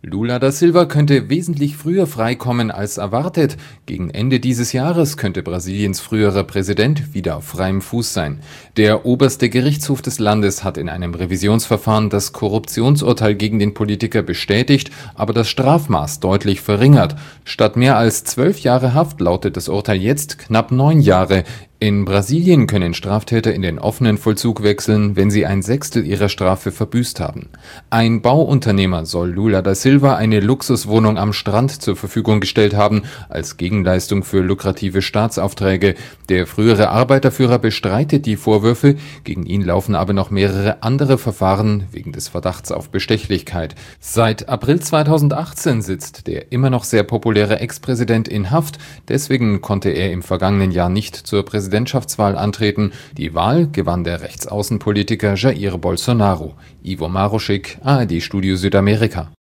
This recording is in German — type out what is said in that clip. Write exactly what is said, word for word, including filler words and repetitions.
Lula da Silva könnte wesentlich früher freikommen als erwartet. Gegen Ende dieses Jahres könnte Brasiliens früherer Präsident wieder auf freiem Fuß sein. Der oberste Gerichtshof des Landes hat in einem Revisionsverfahren das Korruptionsurteil gegen den Politiker bestätigt, aber das Strafmaß deutlich verringert. Statt mehr als zwölf Jahre Haft lautet das Urteil jetzt knapp neun Jahre. In Brasilien können Straftäter in den offenen Vollzug wechseln, wenn sie ein Sechstel ihrer Strafe verbüßt haben. Ein Bauunternehmer soll Lula da Silva eine Luxuswohnung am Strand zur Verfügung gestellt haben, als Gegenleistung für lukrative Staatsaufträge. Der frühere Arbeiterführer bestreitet die Vorwürfe, gegen ihn laufen aber noch mehrere andere Verfahren wegen des Verdachts auf Bestechlichkeit. Seit April zweitausendachtzehn sitzt der immer noch sehr populäre Ex-Präsident in Haft, deswegen konnte er im vergangenen Jahr nicht zur Präsidentschaftswahl antreten. Die Wahl gewann der Rechtsaußenpolitiker Jair Bolsonaro. Ivo Maruschik, A R D Studio Südamerika.